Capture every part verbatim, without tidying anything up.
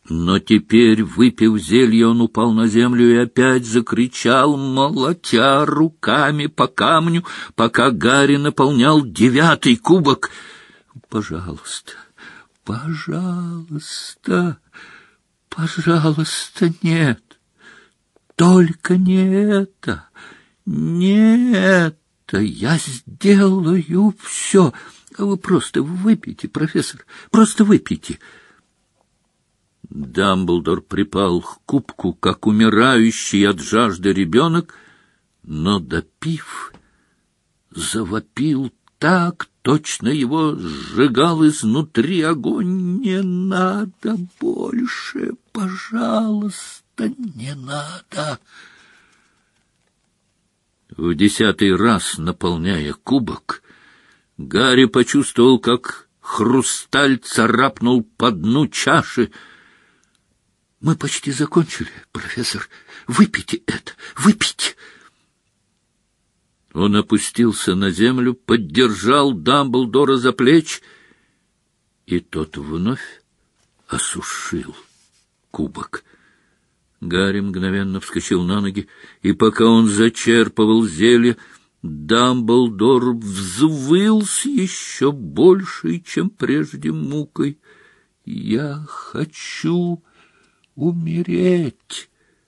Но теперь, выпив зелье, он упал на землю и опять закричал, молотя руками по камню, пока Гарри наполнял девятый кубок. «Пожалуйста, пожалуйста, пожалуйста, нет, только не это, не это, я сделаю все. Вы просто выпейте, профессор, просто выпейте». Дамблдор припал к кубку, как умирающий от жажды ребенок, но, допив, завопил так, точно его сжигал изнутри огонь. «Не надо больше, пожалуйста, не надо!» В десятый раз, наполняя кубок, Гарри почувствовал, как хрусталь царапнул по дну чаши. «Мы почти закончили, профессор. Выпейте это, выпейте!» Он опустился на землю, поддержал Дамблдора за плечи, и тот вновь осушил кубок. Гарри мгновенно вскочил на ноги, и пока он зачерпывал зелье, Дамблдор взвыл с еще большей, чем прежде, мукой. «Я хочу умереть!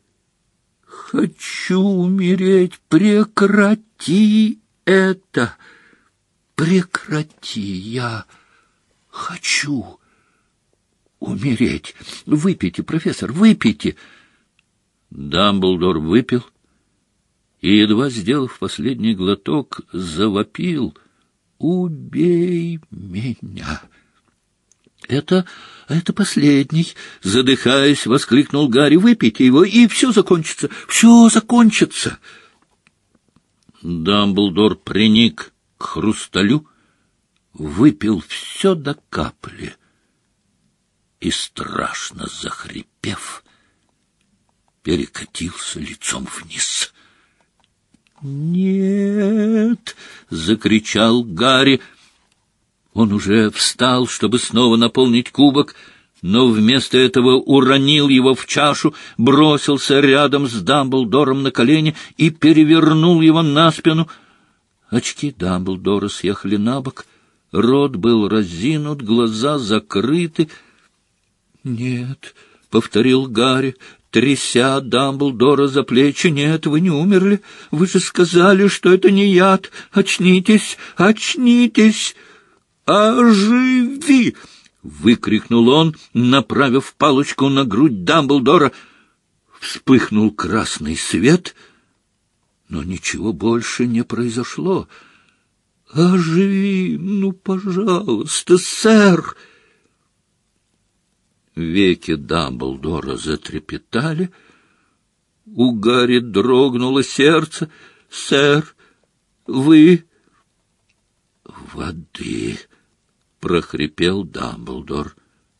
Хочу умереть! Прекрати это! Прекрати! Я хочу умереть! Выпейте, профессор, выпейте!» Дамблдор выпил и, едва сделав последний глоток, завопил: «Убей меня!» «Это... это последний!» — задыхаясь, воскликнул Гарри. «Выпейте его, и все закончится! Все закончится!» Дамблдор приник к хрусталю, выпил все до капли и, страшно захрипев, перекатился лицом вниз. «Нет!» — закричал Гарри. Он уже встал, чтобы снова наполнить кубок, но вместо этого уронил его в чашу, бросился рядом с Дамблдором на колени и перевернул его на спину. Очки Дамблдора съехали на бок, рот был разинут, глаза закрыты. «Нет», — повторил Гарри, тряся Дамблдора за плечи, — «нет, вы не умерли. Вы же сказали, что это не яд. Очнитесь, очнитесь!» «Оживи!» — выкрикнул он, направив палочку на грудь Дамблдора. Вспыхнул красный свет, но ничего больше не произошло. «Оживи, ну, пожалуйста, сэр!» Веки Дамблдора затрепетали. У Гарри дрогнуло сердце. «Сэр, вы...» «Воды!» — прохрипел Дамблдор.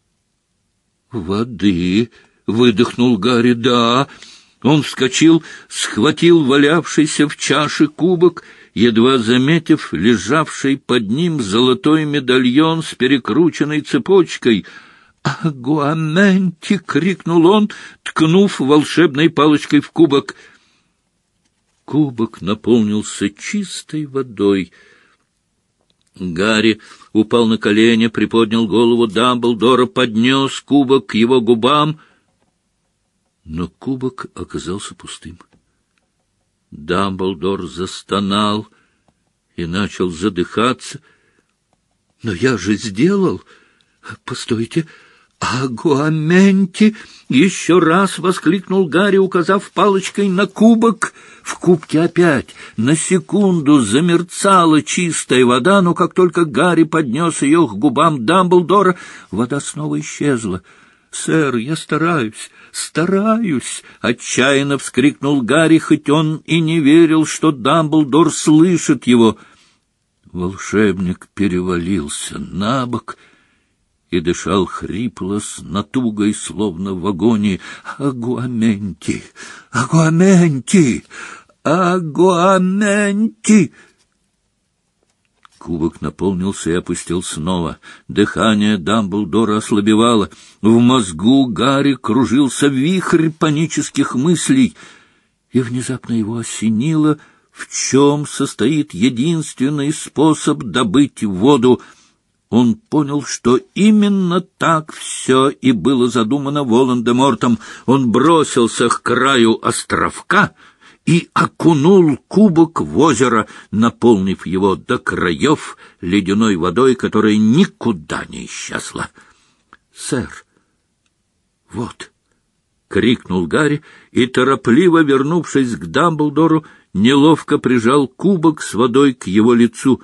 «Воды!» — выдохнул Гарри. «Да!» Он вскочил, схватил валявшийся в чаше кубок, едва заметив лежавший под ним золотой медальон с перекрученной цепочкой. «Агуаменти!» — крикнул он, ткнув волшебной палочкой в кубок. Кубок наполнился чистой водой. Гарри упал на колени, приподнял голову Дамблдора, поднес кубок к его губам, но кубок оказался пустым. Дамблдор застонал и начал задыхаться. «Но я же сделал! Постойте! Агуаменти!» — еще раз воскликнул Гарри, указав палочкой на кубок. В кубке опять на секунду замерцала чистая вода, но как только Гарри поднес ее к губам Дамблдора, вода снова исчезла. «Сэр, я стараюсь, стараюсь!» — отчаянно вскрикнул Гарри, хоть он и не верил, что Дамблдор слышит его. Волшебник перевалился на бок и дышал хрипло, с натугой, словно в агонии. «Агуаменти! Агуаменти! Агуаменти!» Кубок наполнился и опустил снова. Дыхание Дамблдора ослабевало. В мозгу Гарри кружился вихрь панических мыслей. И внезапно его осенило, в чем состоит единственный способ добыть воду. Он понял, что именно так все и было задумано Волан-де-Мортом. Он бросился к краю островка и окунул кубок в озеро, наполнив его до краев ледяной водой, которая никуда не исчезла. — Сэр, вот! — крикнул Гарри и, торопливо вернувшись к Дамблдору, неловко прижал кубок с водой к его лицу.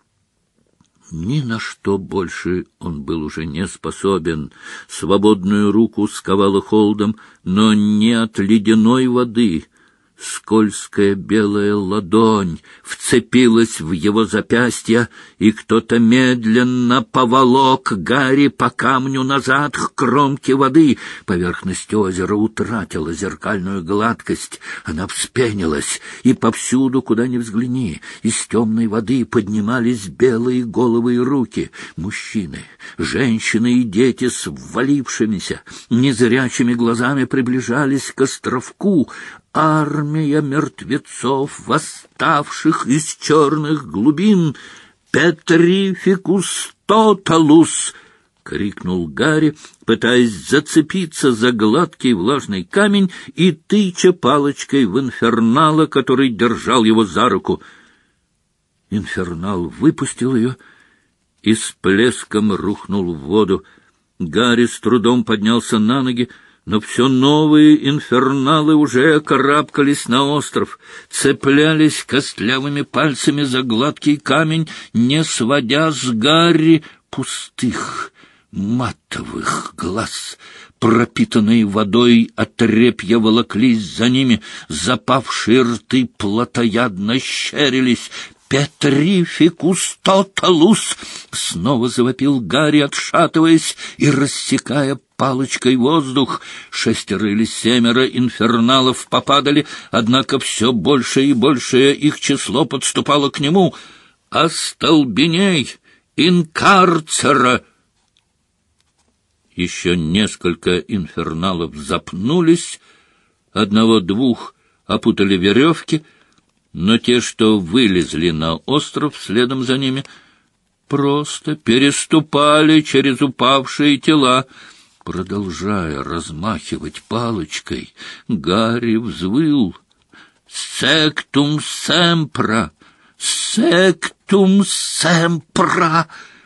Ни на что больше он был уже не способен. Свободную руку сковало холодом, но не от ледяной воды. Скользкая белая ладонь вцепилась в его запястье, и кто-то медленно поволок Гарри по камню назад к кромке воды. Поверхность озера утратила зеркальную гладкость, она вспенилась, и повсюду, куда ни взгляни, из темной воды поднимались белые головы и руки. Мужчины, женщины и дети с ввалившимися, незрячими глазами приближались к островку. Армия мертвецов, восставших из черных глубин. «Петрификус тоталус!» — крикнул Гарри, пытаясь зацепиться за гладкий влажный камень и тыча палочкой в инфернала, который держал его за руку. Инфернал выпустил ее и с плеском рухнул в воду. Гарри с трудом поднялся на ноги, но все новые инферналы уже карабкались на остров, цеплялись костлявыми пальцами за гладкий камень, не сводя с Гарри пустых матовых глаз. Пропитанные водой отрепья волоклись за ними, запавшие рты плотоядно щерились. «Петрификус тоталус!» — снова завопил Гарри, отшатываясь и рассекая палочкой воздух. Шестеро или семеро инферналов попадали, однако все большее и большее их число подступало к нему. «Остолбеней! Инкарцера!» Еще несколько инферналов запнулись, одного-двух опутали веревки, но те, что вылезли на остров следом за ними, просто переступали через упавшие тела. Продолжая размахивать палочкой, Гарри взвыл: «Сектум семпра! Сектум семпра!»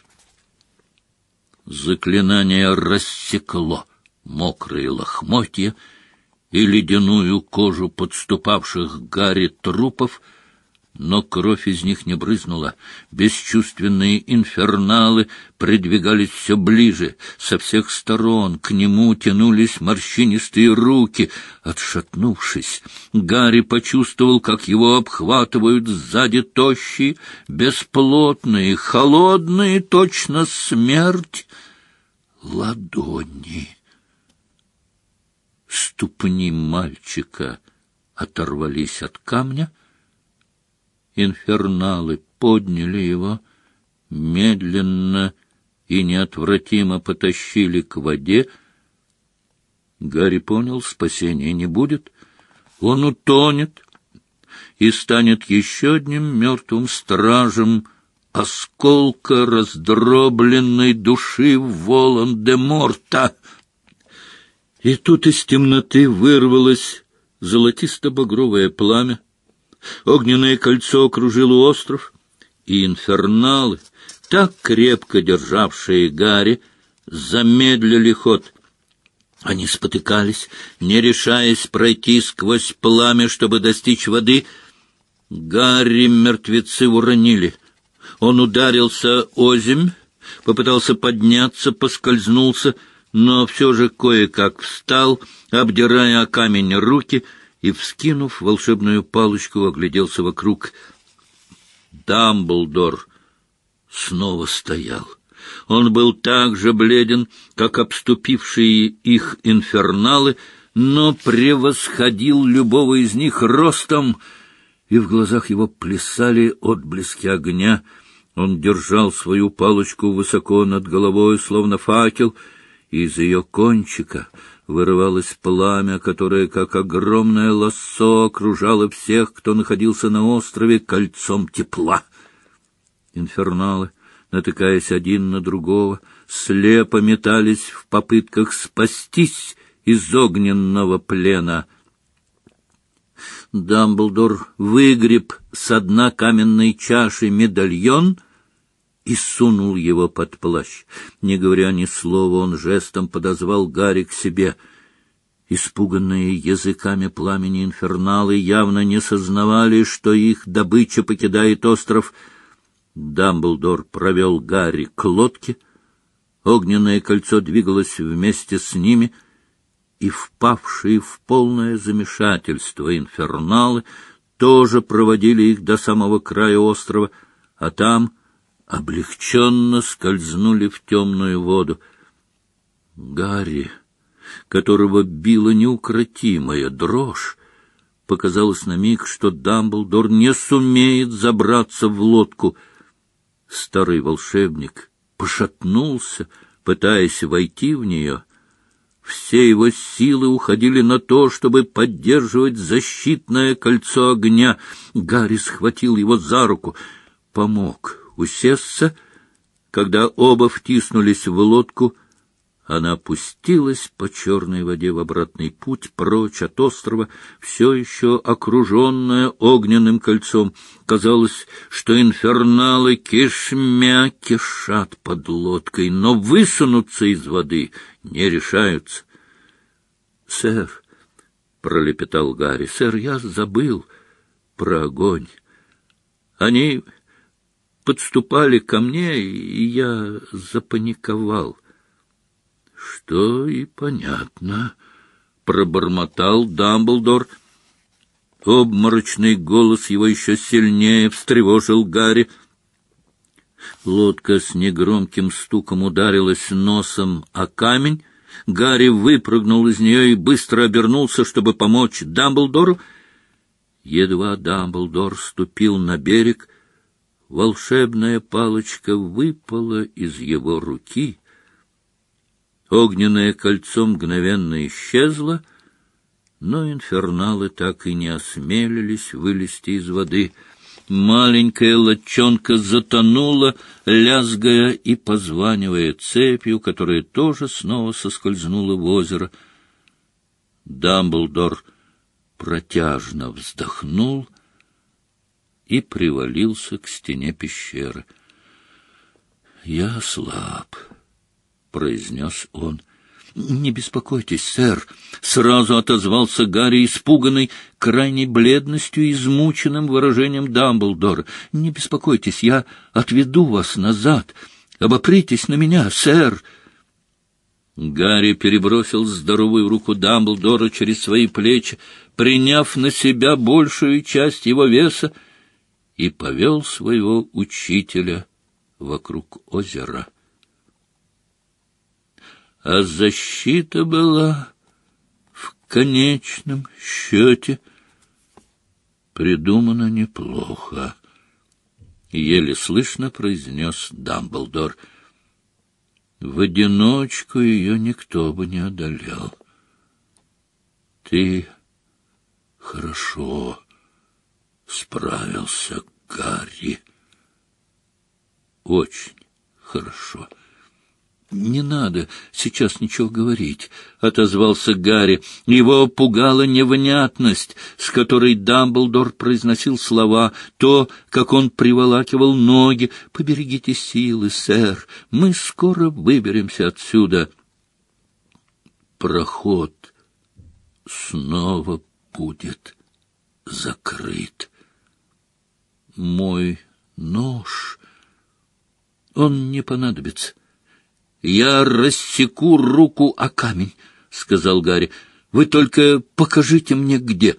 Заклинание рассекло мокрые лохмотья и ледяную кожу подступавших к Гарри трупов, но кровь из них не брызнула. Бесчувственные инферналы придвигались все ближе. Со всех сторон к нему тянулись морщинистые руки. Отшатнувшись, Гарри почувствовал, как его обхватывают сзади тощие, бесплотные, холодные, точно смерть, ладони. Ступни мальчика оторвались от камня. Инферналы подняли его, медленно и неотвратимо потащили к воде. Гарри понял, спасения не будет. Он утонет и станет еще одним мертвым стражем осколка раздробленной души Волан-де-Морта. И тут из темноты вырвалось золотисто-багровое пламя. Огненное кольцо окружило остров, и инферналы, так крепко державшие Гарри, замедлили ход. Они спотыкались, не решаясь пройти сквозь пламя, чтобы достичь воды. Гарри мертвецы уронили. Он ударился озимь, попытался подняться, поскользнулся, но все же кое-как встал, обдирая о камень руки, и, вскинув волшебную палочку, огляделся вокруг. Дамблдор снова стоял. Он был так же бледен, как обступившие их инферналы, но превосходил любого из них ростом, и в глазах его плясали отблески огня. Он держал свою палочку высоко над головой, словно факел, и из ее кончика вырывалось пламя, которое, как огромное лассо, окружало всех, кто находился на острове, кольцом тепла. Инферналы, натыкаясь один на другого, слепо метались в попытках спастись из огненного плена. Дамблдор выгреб со дна каменной чаши медальон и сунул его под плащ. Не говоря ни слова, он жестом подозвал Гарри к себе. Испуганные языками пламени инферналы явно не сознавали, что их добыча покидает остров. Дамблдор провел Гарри к лодке. Огненное кольцо двигалось вместе с ними, и впавшие в полное замешательство инферналы тоже проводили их до самого края острова, а там облегченно скользнули в темную воду. Гарри, которого била неукротимая дрожь, показалось на миг, что Дамблдор не сумеет забраться в лодку. Старый волшебник пошатнулся, пытаясь войти в нее. Все его силы уходили на то, чтобы поддерживать защитное кольцо огня. Гарри схватил его за руку, помог усесться. Когда оба втиснулись в лодку, она опустилась по черной воде в обратный путь прочь от острова, все еще окруженная огненным кольцом. Казалось, что инферналы кишмя кишат под лодкой, но высунуться из воды не решаются. — Сэр, — пролепетал Гарри, — сэр, я забыл про огонь. Они подступали ко мне, и я запаниковал. — Что и понятно, — пробормотал Дамблдор. Обморочный голос его еще сильнее встревожил Гарри. Лодка с негромким стуком ударилась носом о камень. Гарри выпрыгнул из нее и быстро обернулся, чтобы помочь Дамблдору. Едва Дамблдор ступил на берег, волшебная палочка выпала из его руки. Огненное кольцо мгновенно исчезло, но инферналы так и не осмелились вылезти из воды. Маленькая лодчонка затонула, лязгая и позванивая цепью, которая тоже снова соскользнула в озеро. Дамблдор протяжно вздохнул и привалился к стене пещеры. — Я слаб, — произнес он. — Не беспокойтесь, сэр, — сразу отозвался Гарри, испуганный крайней бледностью и измученным выражением Дамблдора. — Не беспокойтесь, я отведу вас назад. Обопритесь на меня, сэр. Гарри перебросил здоровую руку Дамблдора через свои плечи, приняв на себя большую часть его веса, и повел своего учителя вокруг озера. А защита была в конечном счете придумана неплохо, — еле слышно произнес Дамблдор. В одиночку ее никто бы не одолел. Ты хорошо справился, Гарри. Очень хорошо. — Не надо сейчас ничего говорить, — отозвался Гарри. Его пугала невнятность, с которой Дамблдор произносил слова, то, как он приволакивал ноги. — Поберегите силы, сэр, мы скоро выберемся отсюда. Проход снова будет закрыт. Мой нож, он не понадобится. Я рассеку руку о камень, — сказал Гарри. — Вы только покажите мне, где.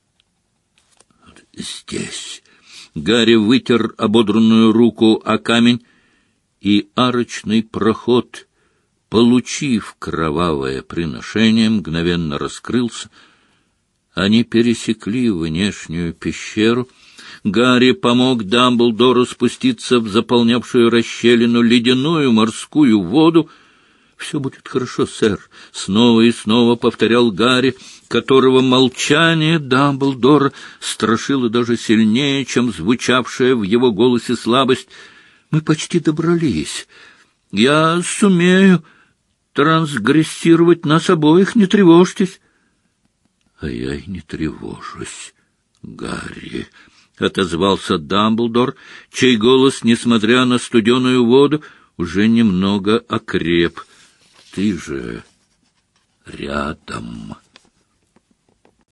— Здесь. Гарри вытер ободранную руку о камень, и арочный проход, получив кровавое приношение, мгновенно раскрылся. Они пересекли внешнюю пещеру. Гарри помог Дамблдору спуститься в заполнявшую расщелину ледяную морскую воду. «Все будет хорошо, сэр», — снова и снова повторял Гарри, которого молчание Дамблдора страшило даже сильнее, чем звучавшая в его голосе слабость. «Мы почти добрались. Я сумею трансгрессировать нас обоих, не тревожьтесь». «А я и не тревожусь, Гарри», — отозвался Дамблдор, чей голос, несмотря на студеную воду, уже немного окреп. «Ты же рядом».